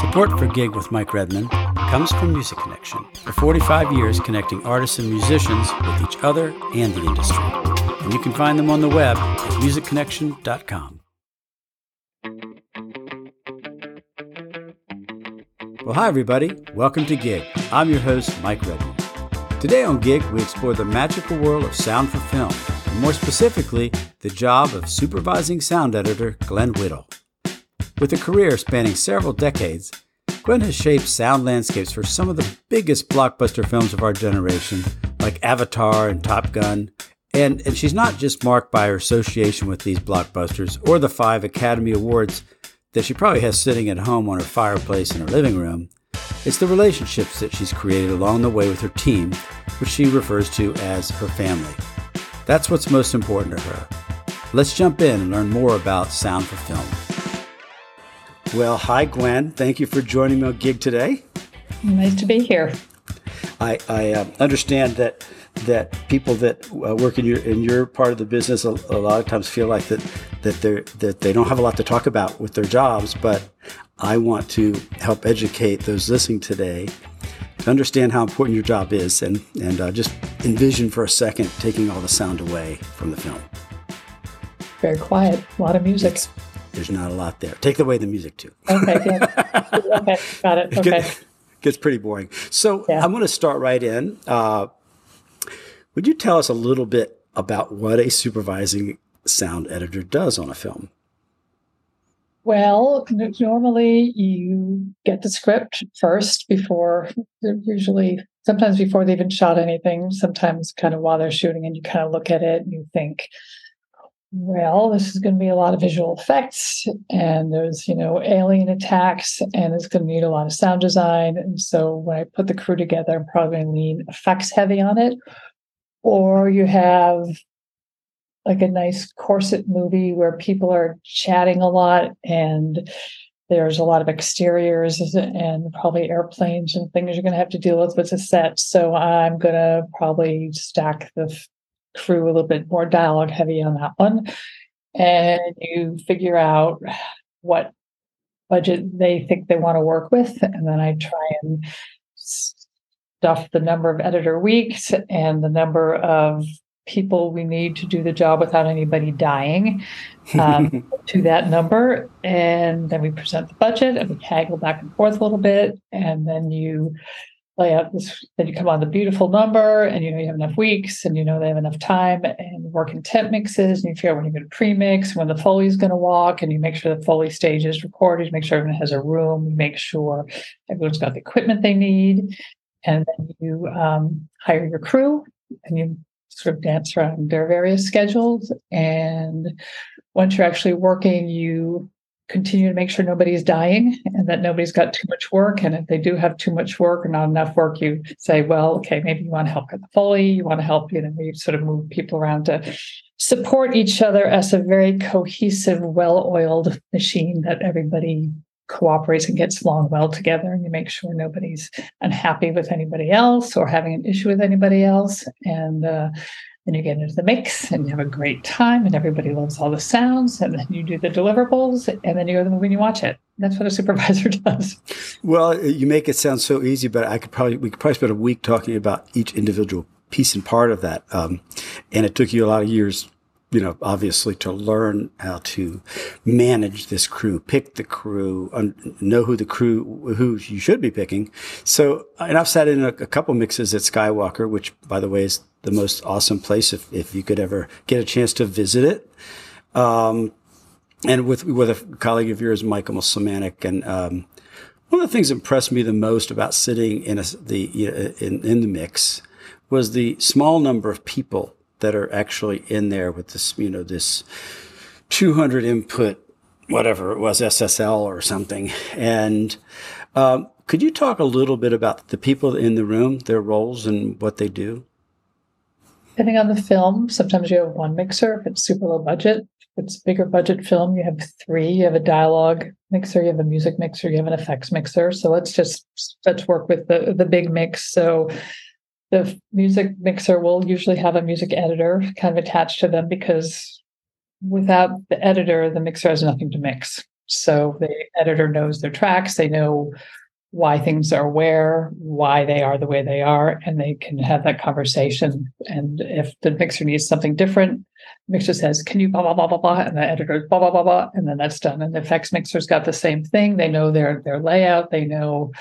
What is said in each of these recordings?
Support for Gig with Mike Redman comes from Music Connection. For 45 years, connecting artists and musicians with each other and the industry. And you can find them on the web at musicconnection.com. Well, hi, everybody. Welcome to Gig. I'm your host, Mike Redman. Today on Gig, we explore the magical world of sound for film, and more specifically, the job of supervising sound editor Glenn Whittle. With a career spanning several decades, Glenn has shaped sound landscapes for some of the biggest blockbuster films of our generation, like Avatar and Top Gun. And she's not just marked by her association with these blockbusters or the 5 Academy Awards that she probably has sitting at home on her fireplace in her living room. It's the relationships that she's created along the way with her team, which she refers to as her family. That's what's most important to her. Let's jump in and learn more about sound for film. Well, hi, Gwen. Thank you for joining me on Gig today. Nice to be here. I understand that people that work in your part of the business a lot of times feel like that they don't have a lot to talk about with their jobs, but I want to help educate those listening today to understand how important your job is and just envision for a second taking all the sound away from the film. Very quiet, a lot of music. There's not a lot there. Take away the music too. Okay, yeah. Okay, got it. Okay. Gets pretty boring. So yeah. I'm going to start right in. Would you tell us a little bit about what a supervising sound editor does on a film? Well, normally you get the script first sometimes before they even shot anything, sometimes kind of while they're shooting, and you kind of look at it and you think, well, this is going to be a lot of visual effects, and there's, alien attacks, and it's going to need a lot of sound design. And so when I put the crew together, I'm probably going to lean effects heavy on it. Or you have like a nice corset movie where people are chatting a lot, and there's a lot of exteriors and probably airplanes and things you're going to have to deal with the set. So I'm going to probably stack the crew a little bit more dialogue heavy on that one, and you figure out what budget they think they want to work with, and then I try and stuff the number of editor weeks and the number of people we need to do the job without anybody dying to that number, and then we present the budget and we haggle back and forth a little bit, and then you lay out this, then you come on the beautiful number, and you have enough weeks, and they have enough time, and work in temp mixes, and you figure out when you're going to pre-mix, when the Foley is going to walk, and you make sure the Foley stage is recorded, you make sure everyone has a room, you make sure everyone's got the equipment they need, and then you hire your crew, and you sort of dance around their various schedules, and once you're actually working, you continue to make sure nobody's dying and that nobody's got too much work. And if they do have too much work or not enough work, you say, well, okay, maybe you want to help with the Foley, you want to help, you sort of move people around to support each other as a very cohesive, well-oiled machine that everybody cooperates and gets along well together. And you make sure nobody's unhappy with anybody else or having an issue with anybody else. And then you get into the mix and you have a great time and everybody loves all the sounds, and then you do the deliverables, and then you go to the movie and you watch it. That's what a supervisor does. Well, you make it sound so easy, but we could probably spend a week talking about each individual piece and part of that. And it took you a lot of years, obviously, to learn how to manage this crew, pick the crew, know who you should be picking. So, and I've sat in a couple mixes at Skywalker, which, by the way, is the most awesome place if you could ever get a chance to visit it. And with a colleague of yours, Michael Samanik. And one of the things that impressed me the most about sitting in the mix was the small number of people that are actually in there with this, this 200 input, whatever it was, SSL or something. And could you talk a little bit about the people in the room, their roles and what they do? Depending on the film, sometimes you have one mixer if it's super low budget. If it's bigger budget film, you have 3. You have a dialogue mixer, you have a music mixer, you have an effects mixer. So let's work with the big mix. So the music mixer will usually have a music editor kind of attached to them, because without the editor, the mixer has nothing to mix. So the editor knows their tracks. They know why things are where, why they are the way they are, and they can have that conversation. And if the mixer needs something different, the mixer says, "Can you blah blah blah blah blah?" And the editor blah blah blah blah, and then that's done. And the effects mixer's got the same thing. They know their layout. They know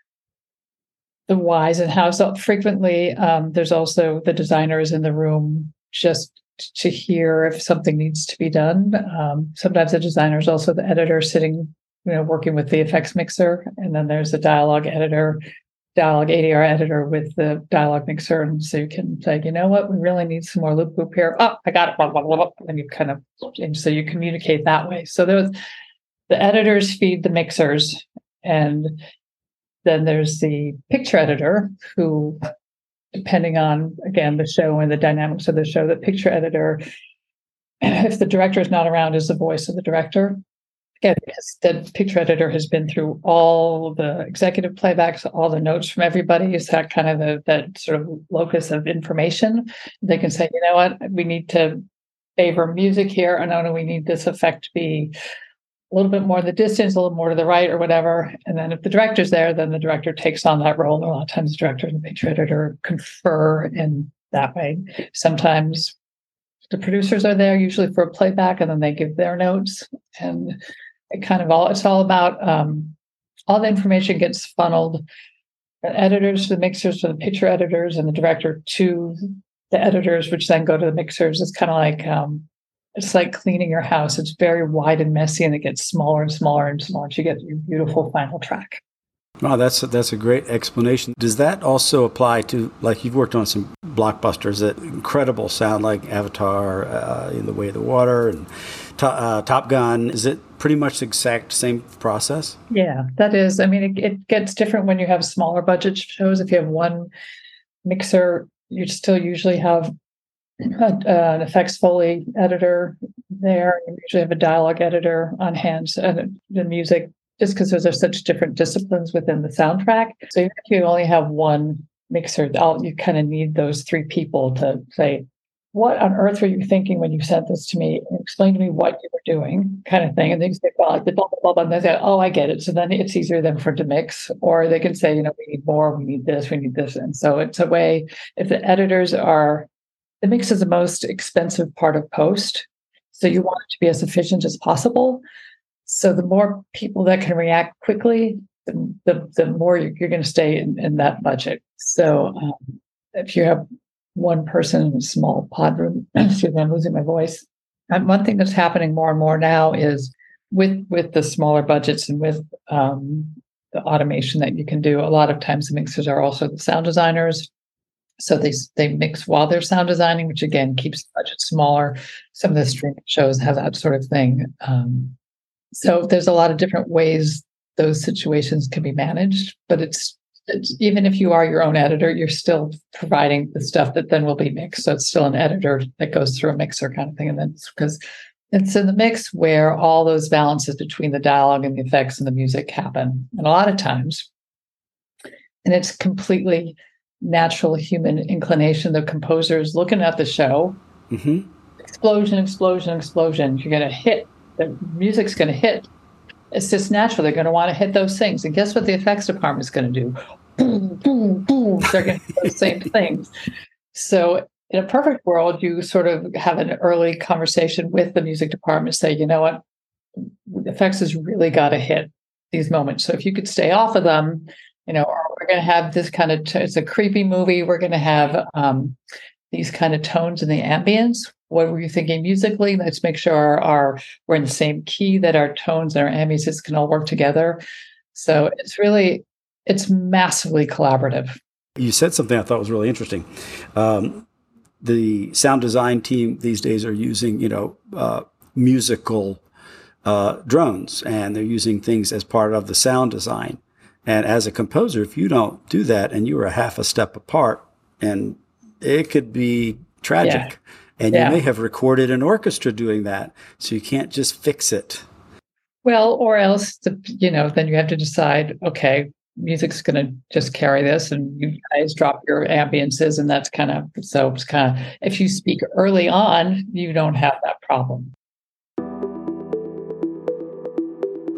the whys and hows. So frequently, there's also the designer is in the room just to hear if something needs to be done. Sometimes the designer is also the editor sitting, working with the effects mixer, and then there's a dialogue ADR editor with the dialogue mixer, and so you can say, you know what, we really need some more loop here. Oh, I got it. Blah, blah, blah, blah. And you kind of, and so you communicate that way. So the editors feed the mixers, and then there's the picture editor who, depending on, again, the show and the dynamics of the show, the picture editor, if the director is not around, is the voice of the director. Again, because the picture editor has been through all the executive playbacks, all the notes from everybody, is that kind of that sort of locus of information. They can say, you know what, we need to favor music here, and no, we need this effect to be a little bit more in the distance, a little more to the right, or whatever. And then if the director's there, then the director takes on that role. A lot of times the director and the picture editor confer in that way. Sometimes the producers are there, usually for a playback, and then they give their notes. And it's all about all the information gets funneled. The editors to the mixers, to the picture editors, and the director to the editors, which then go to the mixers. It's kind of like it's like cleaning your house. It's very wide and messy, and it gets smaller and smaller and smaller until you get your beautiful final track. Wow, that's a great explanation. Does that also apply to, like, you've worked on some blockbusters that incredible sound, like Avatar, In the Way of the Water, and Top Gun? Is it pretty much the exact same process? Yeah, that is. I mean, it gets different when you have smaller budget shows. If you have one mixer, you still usually have an effects Foley editor there. You usually have a dialogue editor on hand, and the music, just because those are such different disciplines within the soundtrack. So even if you only have one mixer, you kind of need those three people to say, what on earth were you thinking when you sent this to me? And explain to me what you were doing, kind of thing. And they say, well, the blah, blah, blah, blah. And they say, oh, I get it. So then it's easier then for to mix. Or they can say, we need more, we need this, we need this. And so it's a way, if the editors are, the mix is the most expensive part of post. So you want it to be as efficient as possible. So the more people that can react quickly, the more you're going to stay in that budget. So if you have one person in a small pod room, excuse me, I'm losing my voice. And one thing that's happening more and more now is with the smaller budgets and with the automation that you can do, a lot of times the mixers are also the sound designers. So they mix while they're sound designing, which again keeps the budget smaller. Some of the streaming shows have that sort of thing. So there's a lot of different ways those situations can be managed, but it's even if you are your own editor, you're still providing the stuff that then will be mixed. So it's still an editor that goes through a mixer kind of thing. And then because it's in the mix where all those balances between the dialogue and the effects and the music happen. And a lot of times, and it's completely natural human inclination, the composer is looking at the show, explosion, explosion, explosion. You're going to hit. The music's going to hit. It's just natural. They're going to want to hit those things. And guess what the effects department is going to do? Boom, boom, boom. They're going to do those same things. So in a perfect world, you sort of have an early conversation with the music department, say, you know what, the effects has really got to hit these moments. So if you could stay off of them, or we're going to have this kind of, it's a creepy movie. We're going to have these kind of tones in the ambience. What were you thinking musically? Let's make sure we're in the same key, that our tones and our ambiences can all work together. So it's massively collaborative. You said something I thought was really interesting. The sound design team these days are using, musical drones, and they're using things as part of the sound design. And as a composer, if you don't do that and you are a half a step apart, and it could be tragic. Yeah. And you may have recorded an orchestra doing that, so you can't just fix it. Well, or else, then you have to decide, okay, music's going to just carry this, and you guys drop your ambiences, and that's if you speak early on, you don't have that problem.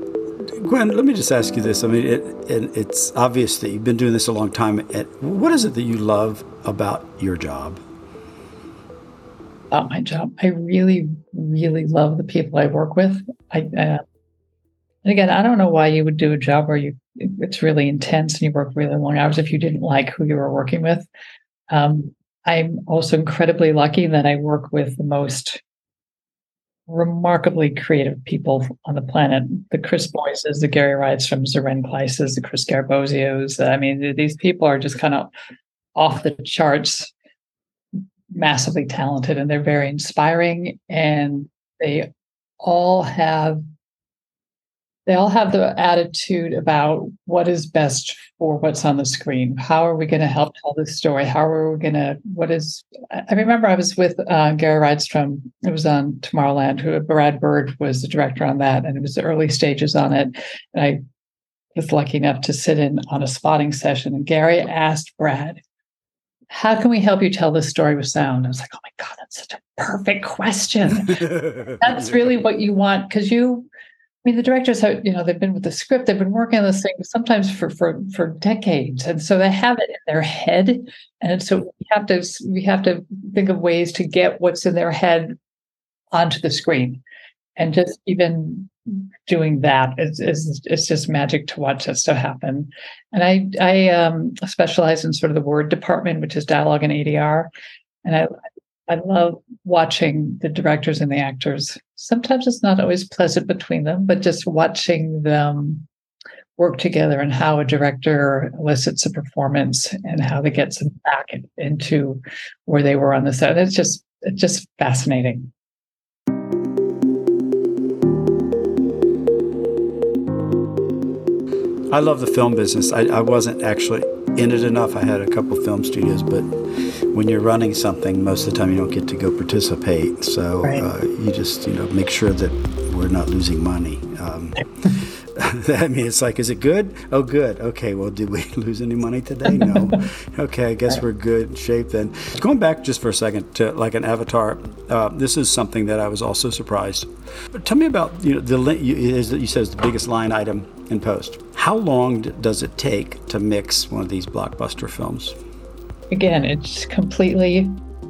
Gwen, let me just ask you this. I mean, it's obvious that you've been doing this a long time. What is it that you love about your job? About my job, I really, really love the people I work with. And again, I don't know why you would do a job where it's really intense and you work really long hours if you didn't like who you were working with. I'm also incredibly lucky that I work with the most remarkably creative people on the planet. The Chris Boyces, the Gary Rydströms, the Ren Kleises, the Chris Garbozios. I mean, these people are just kind of off the charts, massively talented, and they're very inspiring. And they all have the attitude about what is best for what's on the screen. How are we going to help tell this story? How are we going to, I remember I was with Gary Rydström. It was on Tomorrowland, who Brad Bird was the director on that. And it was the early stages on it. And I was lucky enough to sit in on a spotting session. And Gary asked Brad, how can we help you tell this story with sound? I was like, oh my God, that's such a perfect question. That's really what you want. Because the directors have, they've been with the script, they've been working on this thing sometimes for decades. And so they have it in their head. And so we have to think of ways to get what's in their head onto the screen. And just even doing that it's just magic to watch that stuff happen. And I specialize in sort of the word department, which is dialogue and ADR. And I love watching the directors and the actors. Sometimes it's not always pleasant between them, but just watching them work together and how a director elicits a performance and how they get them back into where they were on the set. It's just fascinating. I love the film business. I wasn't actually in it enough. I had a couple film studios, but when you're running something, most of the time you don't get to go participate. So right. You just make sure that we're not losing money. I mean, it's like, is it good? Oh, good. Okay, well, did we lose any money today? No. Okay, I guess we're good in shape then. Going back just for a second to like an Avatar, this is something that I was also surprised. But tell me about, you said it's the biggest line item in post. How long does it take to mix one of these blockbuster films? Again, it's completely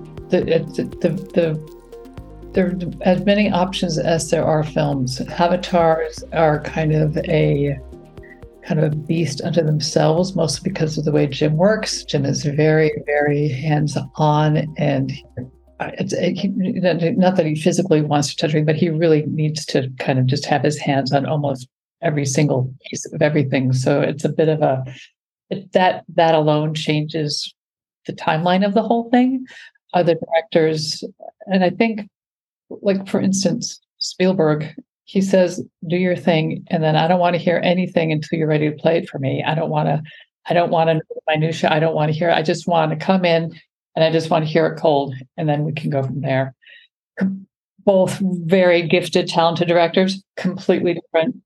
there are as many options as there are films. Avatars are kind of a beast unto themselves, mostly because of the way Jim works. Jim is very, very hands-on, and not that he physically wants to touch anything, but he really needs to kind of just have his hands on almost every single piece of everything. So it's a bit of that alone changes the timeline of the whole thing. Other directors, and I think, like for instance, Spielberg, he says, "Do your thing," and then I don't want to hear anything until you're ready to play it for me. I don't want to know minutia. I don't want to hear it. I just want to come in and I just want to hear it cold, and then we can go from there. Both very gifted, talented directors, completely different.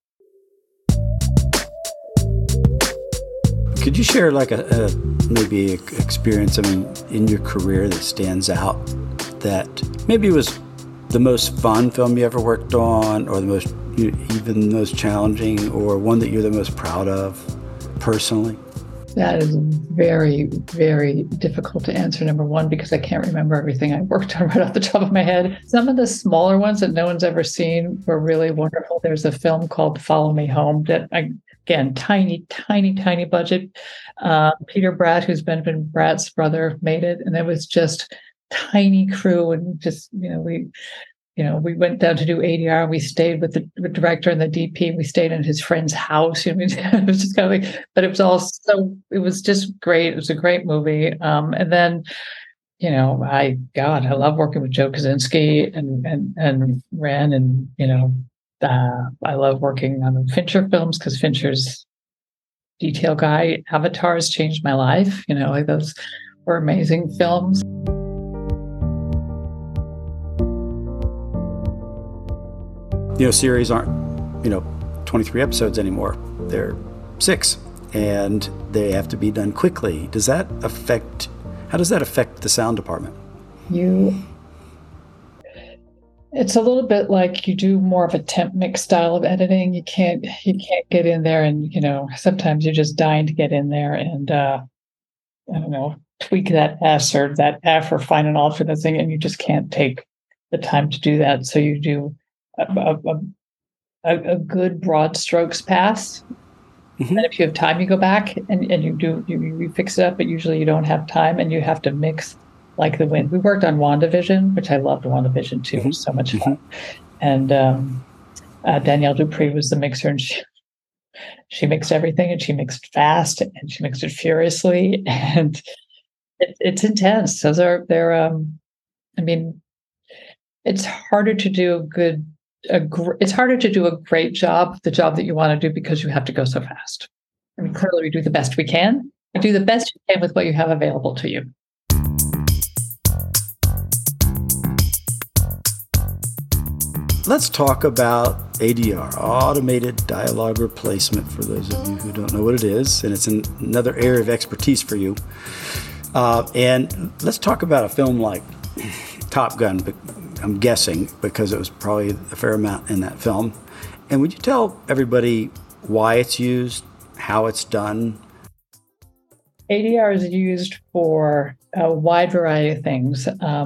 Could you share like a maybe experience, in your career that stands out, that maybe it was the most fun film you ever worked on, or the most challenging, or one that you're the most proud of personally? That is very, very difficult to answer, number one, because I can't remember everything I worked on right off the top of my head. Some of the smaller ones that no one's ever seen were really wonderful. There's a film called Follow Me Home that, again, tiny, tiny, tiny budget. Peter Bratt, who's Benjamin Bratt's brother, made it. And it was just tiny crew, and just, we went down to do ADR, and we stayed with the director and the DP, and we stayed in his friend's house. It was just kind of like, but it was just great. It was a great movie. And then, I love working with Joe Kosinski and Ren, and, I love working on the Fincher films because Fincher's detail guy. Avatars changed my life. Those were amazing films. Series aren't, 23 episodes anymore. They're 6, and they have to be done quickly. How does that affect the sound department? It's a little bit like you do more of a temp mix style of editing. You can't get in there and, sometimes you're just dying to get in there and I don't know, tweak that S or that F or find an alternate thing, and you just can't take the time to do that. So you do a good broad strokes pass. And if you have time, you go back and you fix it up, but usually you don't have time and you have to mix like the wind. We worked on WandaVision, which I loved WandaVision too. It was so much fun. And Danielle Dupree was the mixer, and she mixed everything, and she mixed fast, and she mixed it furiously, and it's intense. They're I mean, it's harder to do it's harder to do a great job, the job that you want to do, because you have to go so fast. I mean, clearly we do the best we can. You do the best you can with what you have available to you. Let's talk about ADR, automated dialogue replacement, for those of you who don't know what it is, and it's another area of expertise for you. And let's talk about a film like Top Gun, but I'm guessing because it was probably a fair amount in that film. And would you tell everybody why it's used, how it's done? ADR is used for a wide variety of things.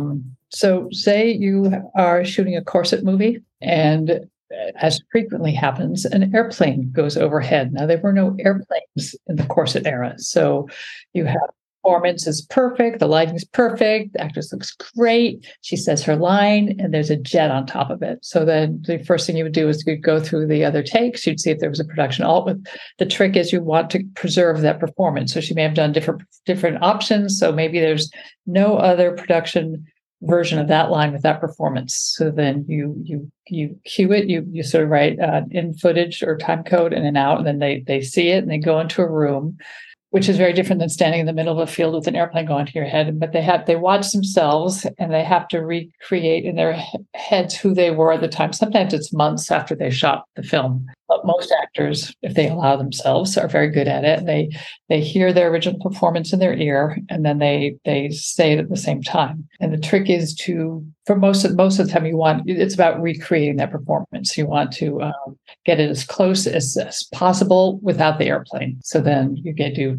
So say you are shooting a corset movie, and as frequently happens, an airplane goes overhead. Now, there were no airplanes in the corset era. So you have performance is perfect, the lighting is perfect, the actress looks great, she says her line, and there's a jet on top of it. So then the first thing you would do is you'd go through the other takes, you'd see if there was a production alt. With the trick is you want to preserve that performance. So she may have done different options. So maybe there's no other production version of that line with that performance. So then you cue it, you sort of write in footage or time code in and out, and then they see it and they go into a room, which is very different than standing in the middle of a field with an airplane going to your head. But they watch themselves, and they have to recreate in their heads who they were at the time. Sometimes it's months after they shot the film. But most actors, if they allow themselves, are very good at it. They hear their original performance in their ear, and then they say it at the same time. And the trick is for most of the time, it's about recreating that performance. You want to get it as close as possible without the airplane. So then you get to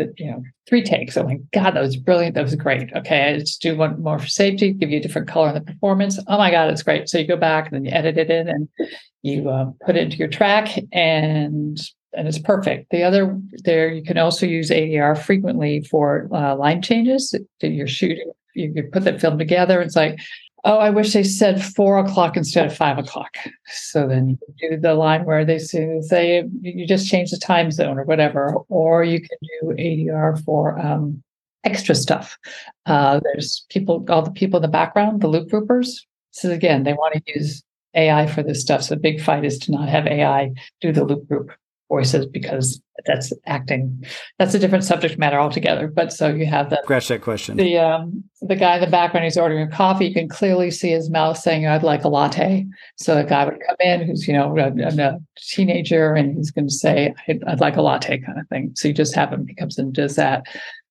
3 takes. Oh my God, that was brilliant. That was great. Okay, let's do one more for safety. Give you a different color in the performance. Oh my God, it's great. So you go back and then you edit it in, and you put it into your track, and it's perfect. You can also use ADR frequently for line changes. You're shooting, you put that film together. It's like, oh, I wish they said 4:00 instead of 5:00. So then you do the line where they say you just change the time zone or whatever, or you can do ADR for extra stuff. There's all the people in the background, the loop groupers. So again, they want to use AI for this stuff. So the big fight is to not have AI do the loop group voices, because that's acting. That's a different subject matter altogether. But so you have Scratch that question. The guy in the background, he's ordering a coffee. You can clearly see his mouth saying, "I'd like a latte." So the guy would come in who's a teenager, and he's going to say, "I'd like a latte," kind of thing. So you just have him. He comes in and does that.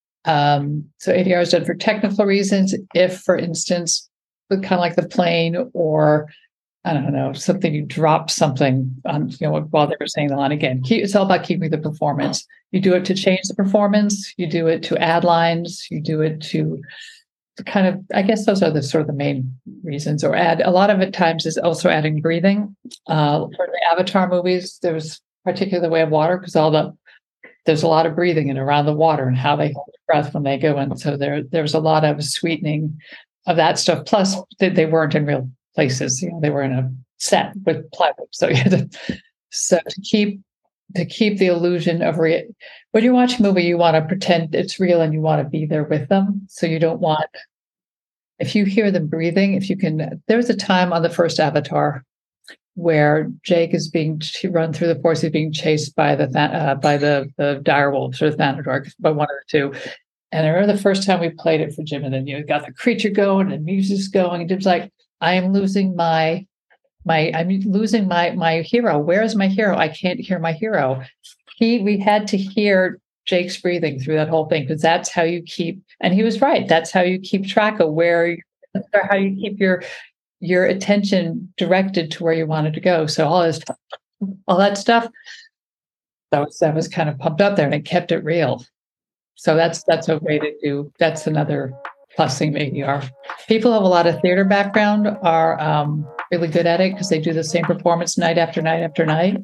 So ADR is done for technical reasons. If, for instance, kind of like the plane, or I don't know, something, you drop something on, while they were saying the line again. It's all about keeping the performance. You do it to change the performance. You do it to add lines. You do it to kind of, I guess those are the sort of the main reasons. Or add, a lot of it times is also adding breathing. For the Avatar movies, there's particularly the Way of Water, because there's a lot of breathing in around the water and how they hold their breath when they go in. So there's a lot of sweetening of that stuff. Plus, they weren't in real places. They were in a set with plywood. So to keep the illusion of when you watch a movie, you want to pretend it's real and you want to be there with them. So you don't want, if you hear them breathing, if you can. There was a time on the first Avatar where Jake is being run through the forest. He's being chased by the dire wolves, or the Thanador, by one of the two. And I remember the first time we played it for Jim, and then you got the creature going and music's going, and Jim's like, I am losing my hero. Where is my hero? I can't hear my hero. We had to hear Jake's breathing through that whole thing, because that's how you keep, and he was right. That's how you keep track of how you keep your attention directed to where you wanted to go. So all that stuff, that was kind of pumped up there, and it kept it real. So that's a way to do. That's another plus thing of ADR. People who have a lot of theater background are really good at it because they do the same performance night after night after night.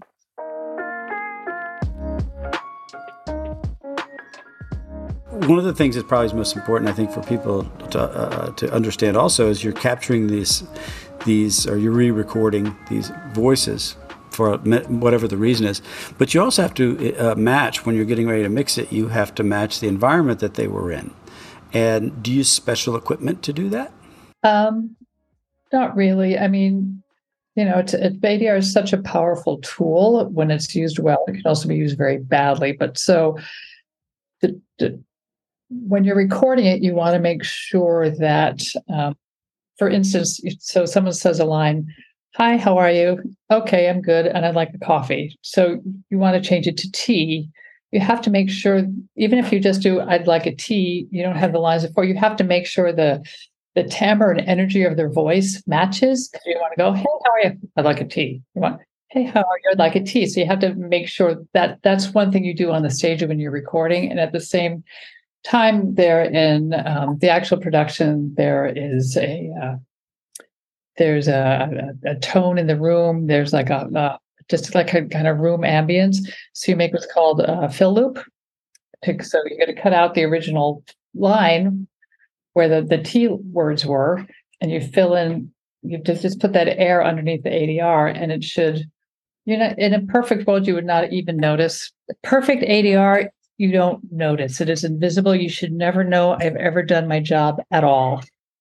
One of the things that's probably most important, I think, for people to understand also is you're capturing these, or you're re-recording these voices for whatever the reason is. But you also have to match, when you're getting ready to mix it, you have to match the environment that they were in. And do you use special equipment to do that? Not really. I mean, ADR is such a powerful tool when it's used well. It can also be used very badly. But so when you're recording it, you want to make sure that, for instance, so someone says a line, "Hi, how are you?" "Okay, I'm good, and I'd like a coffee." So you want to change it to tea. You have to make sure, even if you just do "I'd like a tea," you don't have the lines before. You have to make sure the timbre and energy of their voice matches. Because you want to go, "Hey, how are you?" "I'd like a tea." You want, "Hey, how are you?" "I'd like a tea." So you have to make sure that that's one thing you do on the stage when you're recording, and at the same time, there in the actual production, there's a tone in the room. There's like just like a kind of room ambience. So you make what's called a fill loop. So you're going to cut out the original line where the T words were, and you fill in. You just put that air underneath the ADR, and it should. In a perfect world, you would not even notice. Perfect ADR, you don't notice. It is invisible. You should never know I've ever done my job at all.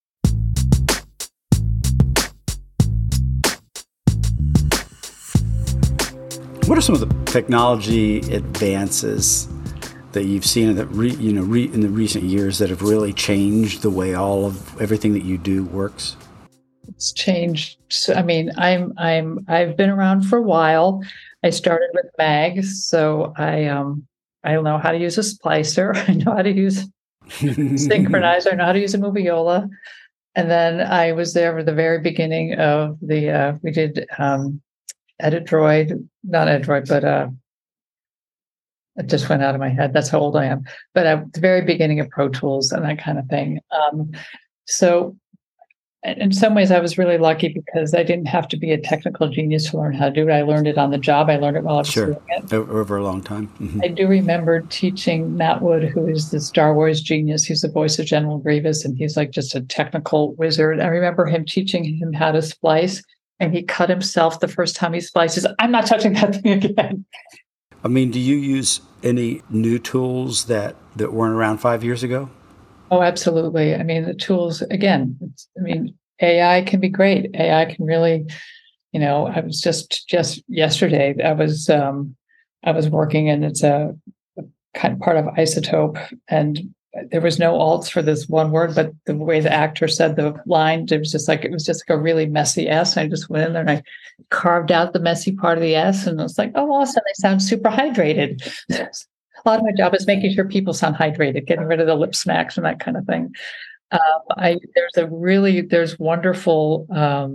What are some of the technology advances that you've seen in the recent years that have really changed the way all of everything that you do works? It's changed. So, I mean, I've been around for a while. I started with Mags, so I know how to use a splicer. I know how to use synchronizer. I know how to use a Moviola. And then I was there for the very beginning of we did Edit-Droid, not Edit-Droid, but it just went out of my head. That's how old I am. But at the very beginning of Pro Tools and that kind of thing. So in some ways, I was really lucky because I didn't have to be a technical genius to learn how to do it. I learned it on the job. I learned it while I was doing it. Over a long time. Mm-hmm. I do remember teaching Matt Wood, who is the Star Wars genius. He's the voice of General Grievous, and he's like just a technical wizard. I remember him teaching him how to splice, and he cut himself the first time he splices. "I'm not touching that thing again." I mean, do you use any new tools that weren't around 5 years ago? Oh, absolutely. I mean, the tools, again, AI can be great. AI can really, I was just yesterday, I was working, and it's a kind of part of Isotope, and there was no alts for this one word, but the way the actor said the line, it was just like a really messy S. And I just went in there and I carved out the messy part of the S, and I was like, "Oh, awesome. They sound super hydrated." A lot of my job is making sure people sound hydrated, getting rid of the lip smacks and that kind of thing. There's wonderful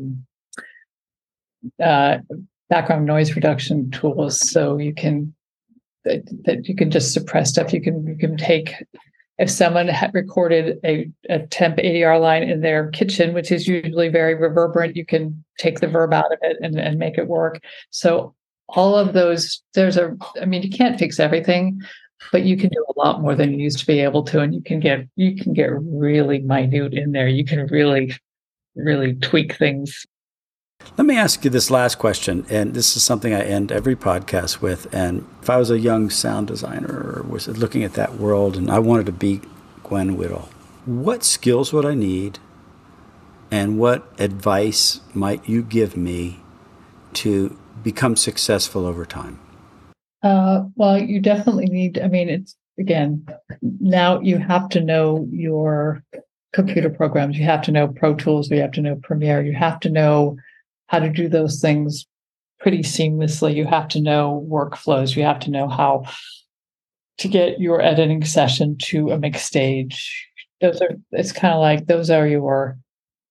background noise reduction tools, so you can just suppress stuff. You can take, if someone had recorded a temp ADR line in their kitchen, which is usually very reverberant, you can take the verb out of it and make it work. So all of those, you can't fix everything, but you can do a lot more than you used to be able to, and you can get really minute in there. You can really, really tweak things. Let me ask you this last question, and this is something I end every podcast with. And if I was a young sound designer or was looking at that world and I wanted to be Gwen Whittle, what skills would I need, and what advice might you give me to become successful over time? Well, you definitely need, it's, again, now you have to know your computer programs. You have to know Pro Tools. You have to know Premiere. You have to know how to do those things pretty seamlessly. You have to know workflows. You have to know how to get your editing session to a mixed stage. It's kind of like those are your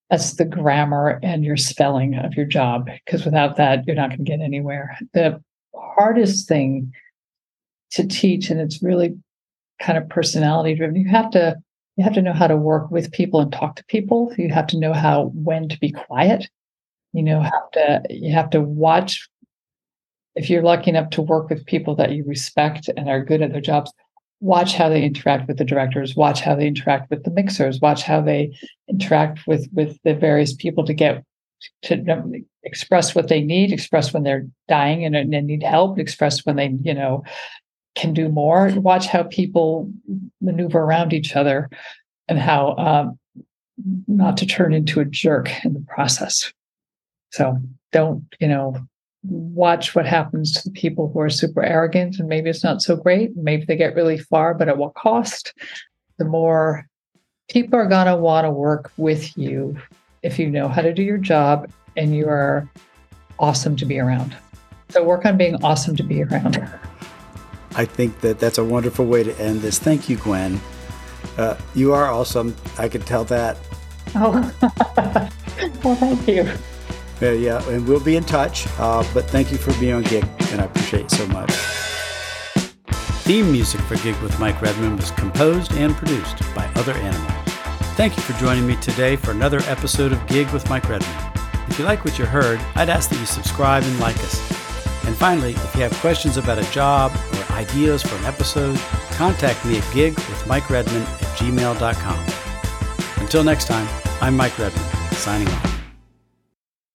That's the grammar and your spelling of your job, because without that, you're not going to get anywhere. The hardest thing to teach, and it's really kind of personality driven, you have to know how to work with people and talk to people. You have to know when to be quiet. You have to watch. If you're lucky enough to work with people that you respect and are good at their jobs, watch how they interact with the directors, watch how they interact with the mixers, watch how they interact with the various people to express what they need, express when they're dying and need help, express when they, can do more. Watch how people maneuver around each other and how not to turn into a jerk in the process. So don't, watch what happens to the people who are super arrogant and maybe it's not so great. Maybe they get really far, but at what cost? The more people are going to want to work with you if you know how to do your job and you are awesome to be around. So work on being awesome to be around. I think that's a wonderful way to end this. Thank you, Gwen. You are awesome. I could tell that. Oh, well, thank you. Yeah, and we'll be in touch. But thank you for being on Gig, and I appreciate it so much. Theme music for Gig with Mike Redman was composed and produced by Other Animals. Thank you for joining me today for another episode of Gig with Mike Redman. If you like what you heard, I'd ask that you subscribe and like us. And finally, if you have questions about a job or ideas for an episode, contact me at gigwithmikeredman@gmail.com. Until next time, I'm Mike Redman, signing off.